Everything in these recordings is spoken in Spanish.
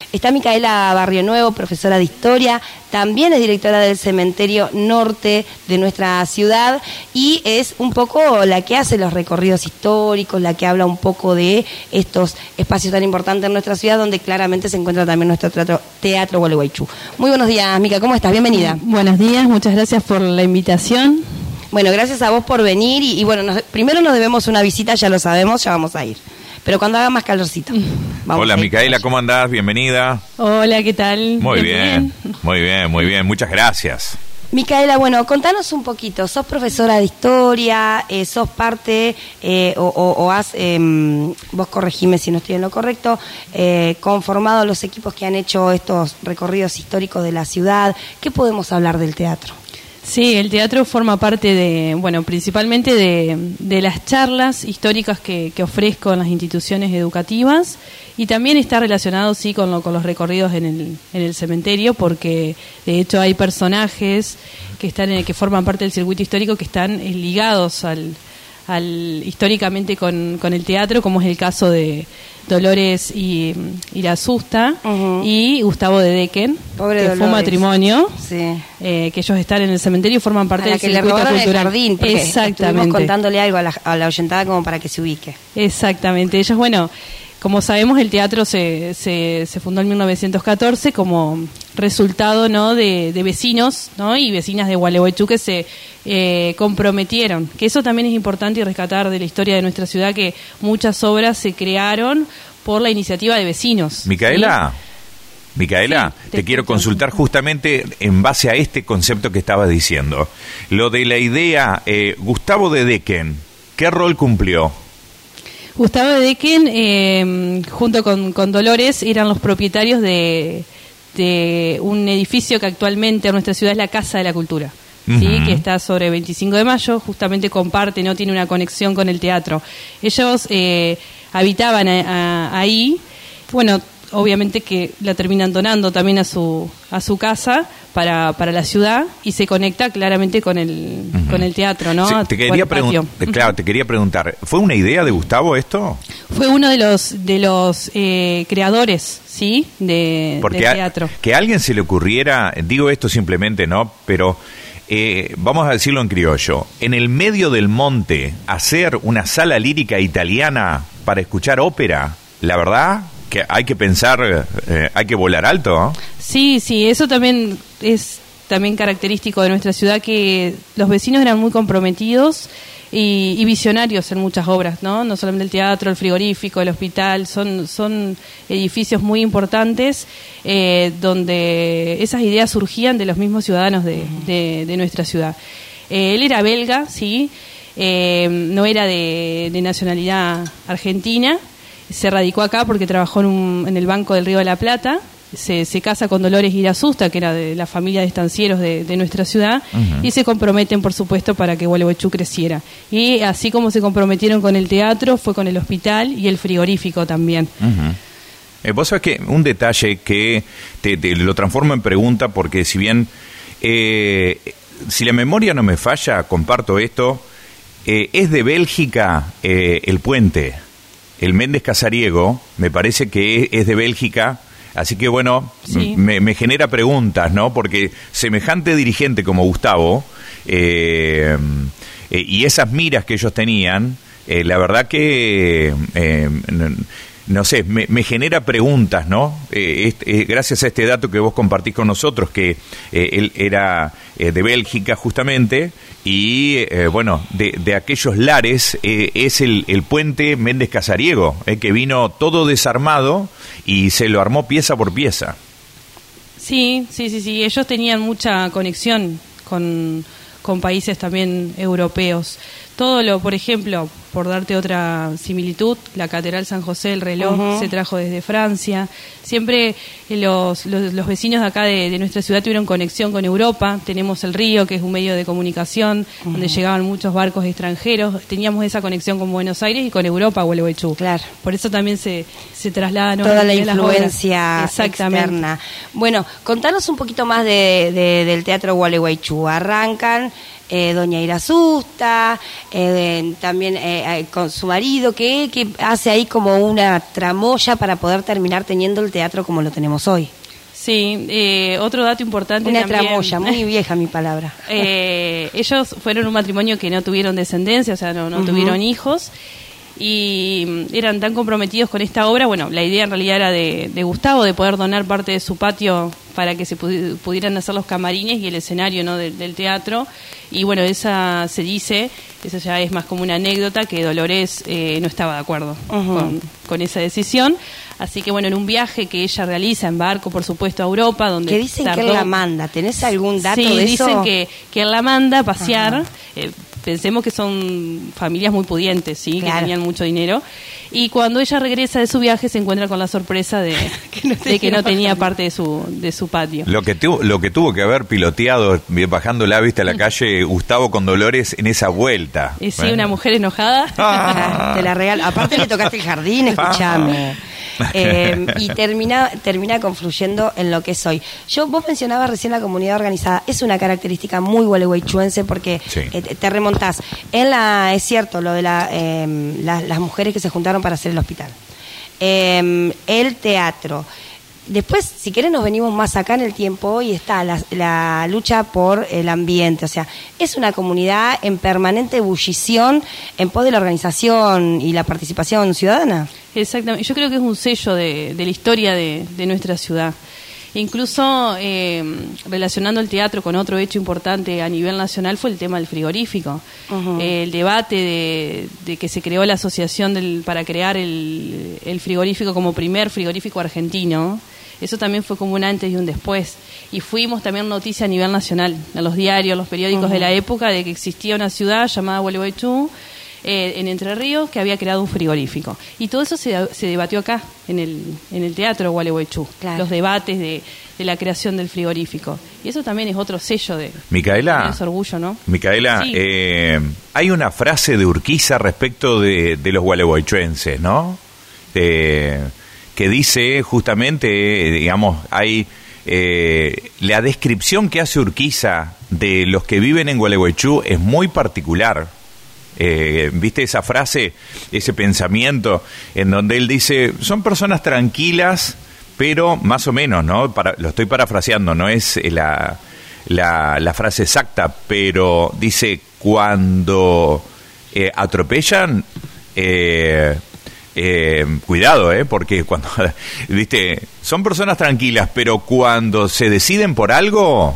Está Micaela Barrio Nuevo, profesora de Historia, también es directora del Cementerio Norte de nuestra ciudad y es un poco la que hace los recorridos históricos, la que habla un poco de estos espacios tan importantes en nuestra ciudad, donde claramente se encuentra también nuestro Teatro Gualeguaychú. Muy buenos días, Mica, ¿cómo estás? Bienvenida. Buenos días, muchas gracias por la invitación. Bueno, gracias a vos por venir y bueno, primero nos debemos una visita, ya lo sabemos, ya vamos a ir. Pero cuando haga más calorcito. Hola Micaela, ¿cómo andás? Bienvenida. Hola, ¿qué tal? Muy bien, muy bien, muchas gracias. Micaela, bueno, contanos un poquito, sos profesora de historia, sos parte, vos corregime si no estoy en lo correcto, conformado los equipos que han hecho estos recorridos históricos de la ciudad. ¿Qué podemos hablar del teatro? Sí, el teatro forma parte de, bueno, principalmente de las charlas históricas que ofrezco en las instituciones educativas y también está relacionado, sí, con los recorridos en el cementerio, porque de hecho hay personajes que forman parte del circuito histórico que están ligados históricamente con el teatro, como es el caso de Dolores y Irasusta y Gustavo de Decken, Pobre que Dolores. fue un matrimonio, sí. Que ellos están en el cementerio y forman parte del circuito cultural. El jardín, porque exactamente. Estuvimos contándole algo a la oyentada como para que se ubique. Exactamente. Ellos, bueno, como sabemos, el teatro se fundó en 1914 como resultado, ¿no?, de vecinos, ¿no?, y vecinas de Gualeguaychú que se comprometieron. Que eso también es importante y rescatar de la historia de nuestra ciudad, que muchas obras se crearon por la iniciativa de vecinos. Micaela, ¿sí? Te quiero consultar justamente en base a este concepto que estabas diciendo. Lo de la idea, Gustavo de Decken, ¿qué rol cumplió? Gustavo de Decken, junto con Dolores, eran los propietarios de un edificio que actualmente en nuestra ciudad es la Casa de la Cultura, ¿sí? Que está sobre 25 de Mayo, justamente comparte, no tiene una conexión con el teatro. Ellos habitaban ahí, bueno, obviamente que la terminan donando también a su casa para la ciudad y se conecta claramente con el teatro, ¿no? Sí, te quería preguntar, ¿fue una idea de Gustavo esto? Fue uno de los creadores, ¿sí?, del teatro. Que a alguien se le ocurriera, digo esto simplemente, ¿no?, pero vamos a decirlo en criollo, en el medio del monte hacer una sala lírica italiana para escuchar ópera, la verdad que hay que pensar, hay que volar alto, ¿no? Sí, eso también es característico de nuestra ciudad, que los vecinos eran muy comprometidos y visionarios en muchas obras, ¿no? No solamente el teatro, el frigorífico, el hospital, son edificios muy importantes donde esas ideas surgían de los mismos ciudadanos de nuestra ciudad. Él era belga, sí, no era de nacionalidad argentina. Se radicó acá porque trabajó en el Banco del Río de la Plata. Se casa con Dolores Irasusta, que era de la familia de estancieros de nuestra ciudad, y se comprometen, por supuesto, para que Gualeguaychú creciera. Y así como se comprometieron con el teatro, fue con el hospital y el frigorífico también. Vos sabés que un detalle que te lo transformo en pregunta, porque si bien, si la memoria no me falla, comparto esto, es de Bélgica el puente. El Méndez Casariego, me parece que es de Bélgica, así que bueno, sí, me genera preguntas, ¿no? Porque semejante dirigente como Gustavo, y esas miras que ellos tenían, la verdad que, no sé, me genera preguntas, ¿no? Gracias a este dato que vos compartís con nosotros, que él era de Bélgica justamente, y bueno, de aquellos lares es el puente Méndez Casariego, que vino todo desarmado y se lo armó pieza por pieza. Sí, ellos tenían mucha conexión con países también europeos. Por ejemplo, por darte otra similitud, la Catedral San José, el reloj, se trajo desde Francia. Siempre los vecinos de acá de nuestra ciudad tuvieron conexión con Europa. Tenemos el río, que es un medio de comunicación, donde llegaban muchos barcos extranjeros. Teníamos esa conexión con Buenos Aires y con Europa, Gualeguaychú. Claro. Por eso también se traslada, ¿no?, toda la influencia externa. Bueno, contanos un poquito más del Teatro Gualeguaychú. Arrancan doña Irasusta, también con su marido, que hace ahí como una tramoya para poder terminar teniendo el teatro como lo tenemos hoy. Sí, otro dato importante una también. Tramoya, muy vieja mi palabra. Ellos fueron un matrimonio que no tuvieron descendencia, o sea, no tuvieron hijos, y eran tan comprometidos con esta obra. Bueno, la idea en realidad era de Gustavo, de poder donar parte de su patio para que se pudieran hacer los camarines y el escenario, ¿no?, del teatro. Y bueno, esa se dice, eso ya es más como una anécdota, que Dolores no estaba de acuerdo con esa decisión. Así que bueno, en un viaje que ella realiza en barco, por supuesto, a Europa, donde que dicen que él la manda. ¿Tenés algún dato de eso? Sí, dicen que él la manda a pasear. Pensemos que son familias muy pudientes, ¿sí? Claro. Que tenían mucho dinero. Y cuando ella regresa de su viaje se encuentra con la sorpresa de que no tenía parte de su patio. Lo que tuvo que haber piloteado, bajando la vista a la calle, Gustavo con Dolores en esa vuelta. Sí, bueno. Una mujer enojada. Te la regalo. Aparte le tocaste el jardín, escuchame. Y termina confluyendo en lo que soy. Vos mencionabas recién la comunidad organizada. Es una característica muy gualeguaychuense porque sí. Te remontás. Es cierto lo de las mujeres que se juntaron para hacer el hospital. El teatro. Después, si querés, nos venimos más acá en el tiempo y está la lucha por el ambiente. O sea, es una comunidad en permanente ebullición en pos de la organización y la participación ciudadana. Exactamente. Yo creo que es un sello de la historia de nuestra ciudad. Incluso relacionando el teatro con otro hecho importante a nivel nacional fue el tema del frigorífico. El debate de que se creó la asociación para crear el frigorífico como primer frigorífico argentino. Eso también fue como un antes y un después. Y fuimos también noticia a nivel nacional, en los diarios, los periódicos de la época, de que existía una ciudad llamada Gualeguaychú, en Entre Ríos, que había creado un frigorífico. Y todo eso se debatió acá, en el Teatro Gualeguaychú. Claro. Los debates de la creación del frigorífico. Y eso también es otro sello de orgullo, ¿no? Micaela, sí. Hay una frase de Urquiza respecto de los gualeguaychuenses, ¿no? Que dice justamente, digamos, hay la descripción que hace Urquiza de los que viven en Gualeguaychú es muy particular. ¿Viste esa frase, ese pensamiento en donde él dice, son personas tranquilas, pero más o menos, ¿no? Lo estoy parafraseando, no es la frase exacta, pero dice, cuando atropellan, cuidado, porque cuando, viste, son personas tranquilas, pero cuando se deciden por algo,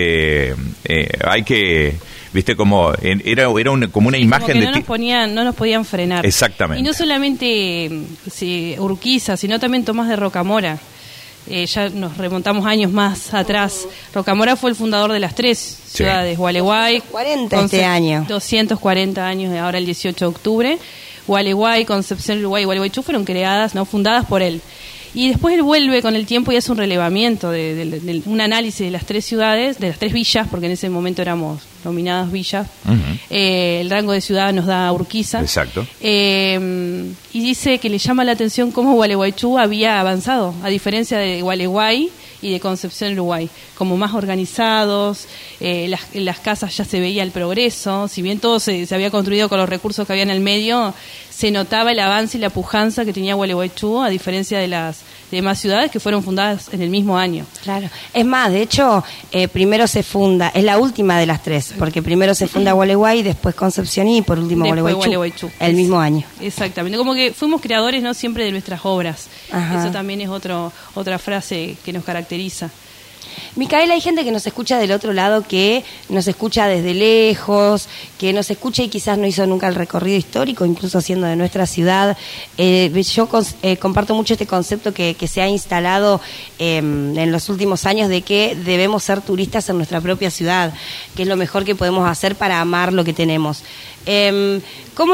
hay que, viste, como era como una imagen como que no nos podían frenar. Exactamente. Y no solamente Urquiza, sino también Tomás de Rocamora. Ya nos remontamos años más atrás. Rocamora fue el fundador de las tres ciudades, Gualeguay, 40 este año. 240 años, ahora el 18 de octubre. Gualeguay, Concepción, Uruguay y Gualeguaychú fueron creadas, no fundadas por él. Y después él vuelve con el tiempo y hace un relevamiento, de un análisis de las tres ciudades, de las tres villas, porque en ese momento éramos nominadas villas. El rango de ciudad nos da Urquiza. Exacto. Y dice que le llama la atención cómo Gualeguaychú había avanzado, a diferencia de Gualeguay y de Concepción, Uruguay, como más organizados, en las casas ya se veía el progreso, si bien todo se había construido con los recursos que había en el medio, se notaba el avance y la pujanza que tenía Gualeguaychú, a diferencia de las demás ciudades que fueron fundadas en el mismo año. Claro, es más, de hecho, primero se funda, es la última de las tres, porque primero se funda Gualeguay, después Concepción y por último Gualeguaychú, el mismo año. Exactamente, como que fuimos creadores, ¿no?, siempre de nuestras obras. Ajá. Eso también es otra frase que nos caracteriza. Micaela, hay gente que nos escucha del otro lado, que nos escucha desde lejos, que nos escucha y quizás no hizo nunca el recorrido histórico, incluso siendo de nuestra ciudad. Yo comparto mucho este concepto que se ha instalado en los últimos años de que debemos ser turistas en nuestra propia ciudad, que es lo mejor que podemos hacer para amar lo que tenemos. ¿Cómo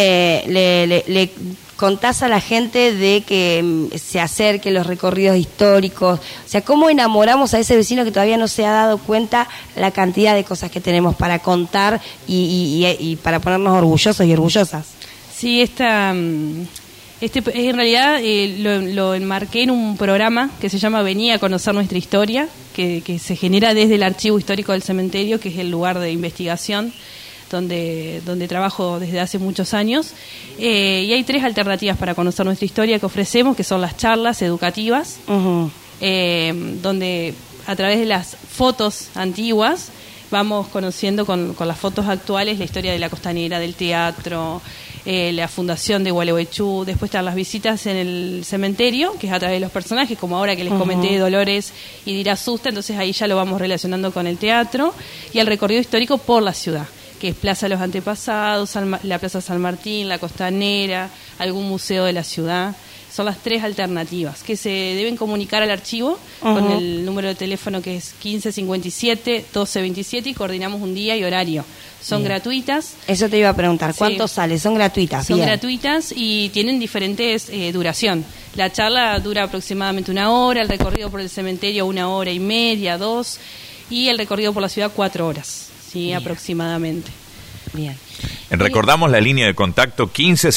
le contás a la gente de que se acerque los recorridos históricos? O sea, ¿cómo enamoramos a ese vecino que todavía no se ha dado cuenta la cantidad de cosas que tenemos para contar y para ponernos orgullosos y orgullosas? Sí, en realidad lo enmarqué en un programa que se llama Venía a conocer nuestra historia, que se genera desde el Archivo Histórico del Cementerio, que es el lugar de investigación donde trabajo desde hace muchos años. Y hay 3 alternativas para conocer nuestra historia que ofrecemos, que son las charlas educativas, donde a través de las fotos antiguas vamos conociendo con las fotos actuales la historia de la Costanera, del teatro, la fundación de Gualeguaychú. Después están las visitas en el cementerio, que es a través de los personajes, como ahora que les comenté de Dolores y de Irasusta, entonces ahí ya lo vamos relacionando con el teatro, y el recorrido histórico por la ciudad, que es Plaza de los Antepasados, la Plaza San Martín, la Costanera, algún museo de la ciudad. Son las 3 alternativas que se deben comunicar al archivo con el número de teléfono que es 1557-1227 y coordinamos un día y horario. Son gratuitas. Eso te iba a preguntar, ¿cuánto sale? Son gratuitas. Son gratuitas y tienen diferentes duración. La charla dura aproximadamente 1 hora, el recorrido por el cementerio 1 hora y media, 2, y el recorrido por la ciudad 4 horas, sí, aproximadamente. Bien. Recordamos la línea de contacto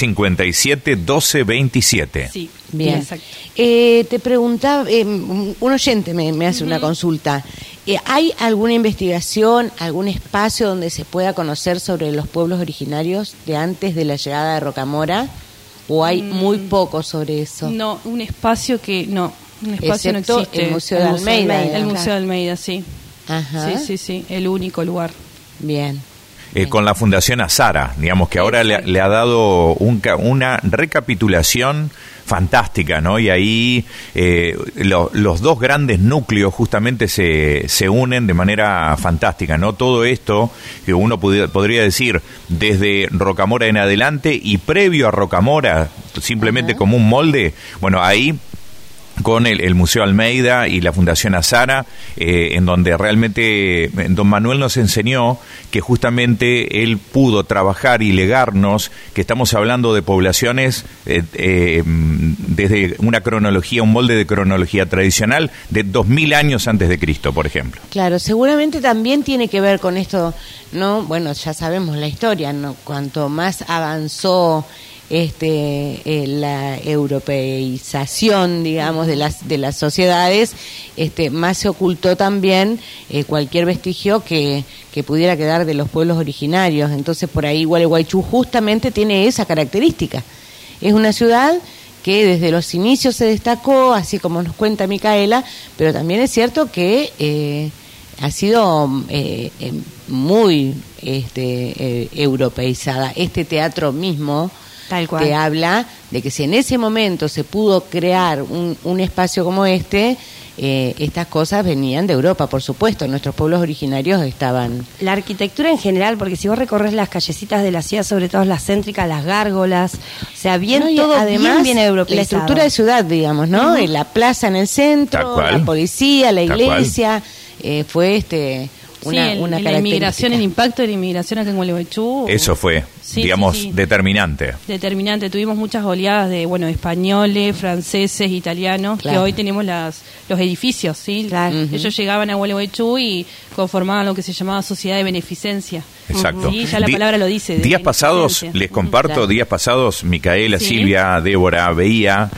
1557-1227. Sí, bien. Exacto. Te preguntaba, un oyente me hace una consulta. ¿Hay alguna investigación, algún espacio donde se pueda conocer sobre los pueblos originarios de antes de la llegada de Rocamora? ¿O hay muy poco sobre eso? No, un espacio no Excepto no existe. el Museo de Almeida. El Museo de Almeida, sí. Ajá. Sí, el único lugar. Bien. Con la Fundación Azara, digamos que ahora le ha dado una recapitulación fantástica, ¿no? Y ahí los 2 grandes núcleos justamente se unen de manera fantástica, ¿no? Todo esto que uno podría decir desde Rocamora en adelante y previo a Rocamora, simplemente como un molde, bueno, ahí con el Museo Almeida y la Fundación Azara, en donde realmente don Manuel nos enseñó que justamente él pudo trabajar y legarnos, que estamos hablando de poblaciones desde una cronología, un molde de cronología tradicional de 2000 años antes de Cristo, por ejemplo. Claro, seguramente también tiene que ver con esto, ¿no? Bueno, ya sabemos la historia, ¿no? Cuanto más avanzó la europeización, digamos, de las sociedades, más se ocultó también cualquier vestigio que pudiera quedar de los pueblos originarios. Entonces, por ahí Gualeguaychú justamente tiene esa característica. Es una ciudad que desde los inicios se destacó, así como nos cuenta Micaela, pero también es cierto que ha sido muy europeizada. Este teatro mismo Tal cual. te habla de que si en ese momento se pudo crear un espacio como estas cosas venían de Europa, por supuesto. Nuestros pueblos originarios estaban... La arquitectura en general, porque si vos recorres las callecitas de la ciudad, sobre todo las céntricas, las gárgolas, o sea, bien, No, y además, además, bien europeizado. la estructura de ciudad, digamos, ¿no? La plaza en el centro, la policía, la iglesia, fue una característica. La inmigración, el impacto de la inmigración acá en Gualeguaychú. Eso fue, digamos, determinante. Determinante. Tuvimos muchas oleadas de, españoles, franceses, italianos, Claro. que hoy tenemos los edificios, ¿sí? Claro. Ellos llegaban a Gualeguaychú y conformaban lo que se llamaba sociedad de beneficencia. Exacto. Sí, ya la palabra lo dice. de Días pasados, beneficencia. les comparto, Claro. días pasados, Micaela, Sí. Silvia, Débora, veía,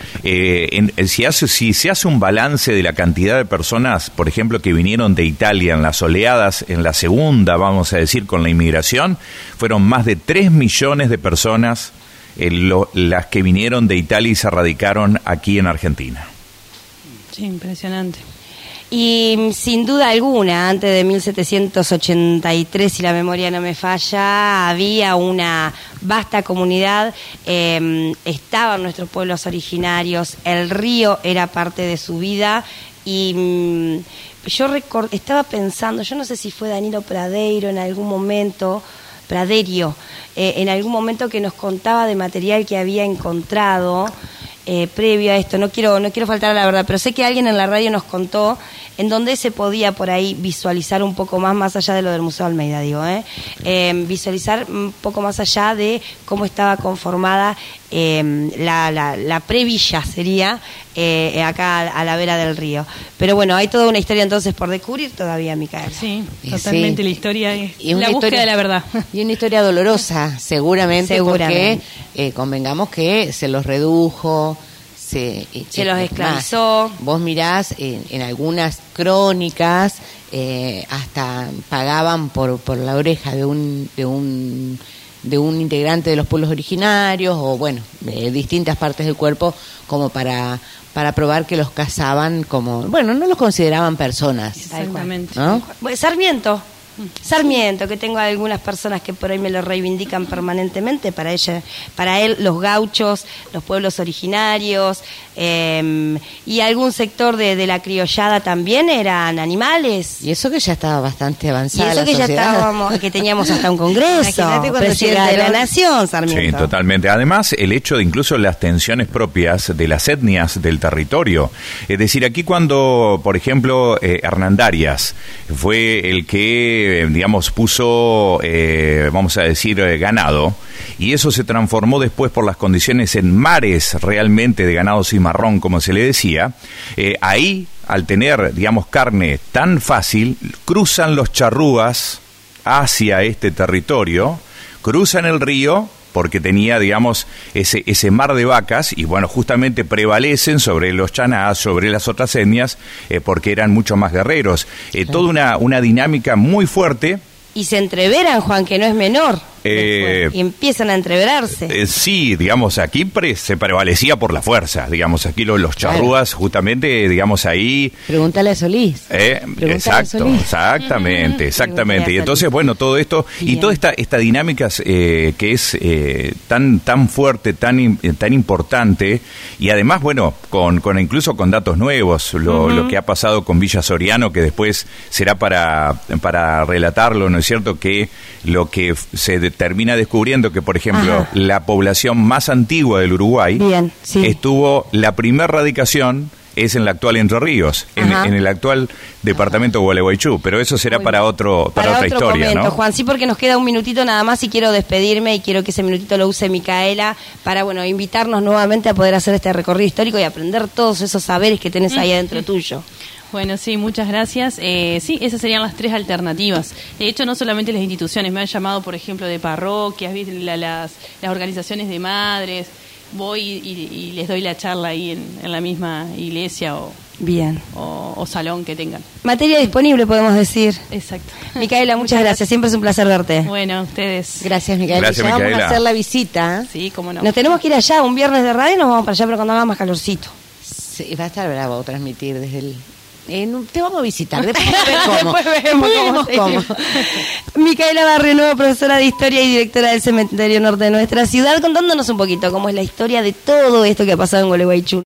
si se hace un balance de la cantidad de personas, por ejemplo, que vinieron de Italia en las oleadas, en la segunda, vamos a decir, con la inmigración, fueron más de 3 millones de personas las que vinieron de Italia y se radicaron aquí en Argentina. Sí, impresionante. Y sin duda alguna, antes de 1783, si la memoria no me falla, había una vasta comunidad, estaban nuestros pueblos originarios, el río era parte de su vida y yo estaba pensando, yo no sé si fue Danilo Pradeiro en algún momento, en algún momento que nos contaba de material que había encontrado previo a esto, no quiero faltar a la verdad, pero sé que alguien en la radio nos contó en donde se podía por ahí visualizar un poco más allá de lo del Museo Almeida, visualizar un poco más allá de cómo estaba conformada la previlla, sería acá a la vera del río. Pero bueno, hay toda una historia entonces por descubrir todavía, Micaela. Sí, Sí. totalmente. La historia es Y una la búsqueda historia- de la verdad. Y una historia dolorosa, seguramente, porque convengamos que se los redujo, se los esclavizó. Vos mirás en algunas crónicas, hasta pagaban por la oreja de un integrante de los pueblos originarios, o bueno, de distintas partes del cuerpo, como para probar que los cazaban como, bueno, no los consideraban personas. Exactamente. ¿No? Sarmiento, que tengo algunas personas que por ahí me lo reivindican permanentemente, para él los gauchos, los pueblos originarios, y algún sector de la criollada también eran animales. Y eso que ya estaba bastante avanzada. Y eso la que sociedad. que teníamos hasta un congreso, Imagínate presidente de la nación, Sarmiento. Sí, totalmente. Además, el hecho de incluso las tensiones propias de las etnias del territorio. Es decir, aquí cuando, por ejemplo, Hernandarias fue el que, digamos, puso, vamos a decir, ganado, y eso se transformó después por las condiciones en mares realmente de ganado cimarrón, como se le decía, ahí, al tener, digamos, carne tan fácil, cruzan los charrúas hacia este territorio, cruzan el río, porque tenía, digamos, ese mar de vacas, y bueno, justamente prevalecen sobre los chanás, sobre las otras etnias, porque eran mucho más guerreros. Toda una dinámica muy fuerte. Y se entreveran, Juan, que no es menor. Y empiezan a entreverarse. Sí, digamos, aquí se prevalecía por la fuerza, digamos, aquí los charrúas, justamente, digamos, ahí... Pregúntale a Solís. Exactamente. Y entonces, bueno, todo esto, bien. Y toda esta dinámica que es tan fuerte, tan importante, y además, bueno, incluso con datos nuevos, lo que ha pasado con Villa Soriano, que después será para relatarlo, ¿no es cierto?, que lo que se termina descubriendo que, por ejemplo, la población más antigua del Uruguay estuvo, la primera radicación es en la actual Entre Ríos, en el actual departamento de Gualeguaychú, pero eso será para otra historia, momento, ¿no? Juan, sí, porque nos queda un minutito nada más y quiero despedirme y quiero que ese minutito lo use Micaela para, bueno, invitarnos nuevamente a poder hacer este recorrido histórico y aprender todos esos saberes que tenés ahí adentro tuyo. Bueno, sí, muchas gracias. Sí, esas serían las 3 alternativas. De hecho, no solamente las instituciones, me han llamado, por ejemplo, de parroquias, las organizaciones de madres. Voy y les doy la charla ahí en la misma iglesia o salón que tengan. Materia disponible, podemos decir. Exacto. Micaela, muchas gracias. Siempre es un placer verte. Bueno, ustedes. Gracias, Micaela. Gracias, ya Micaela. Vamos a hacer la visita. Sí, cómo no. Nos tenemos que ir allá, un viernes de radio, nos vamos para allá, pero cuando haga más calorcito. Sí, va a estar bravo transmitir desde el... te vamos a visitar, después cómo. Después vemos cómo. Micaela Barrio Nuevo, profesora de Historia y directora del Cementerio Norte de nuestra ciudad, contándonos un poquito cómo es la historia de todo esto que ha pasado en Gualeguaychú.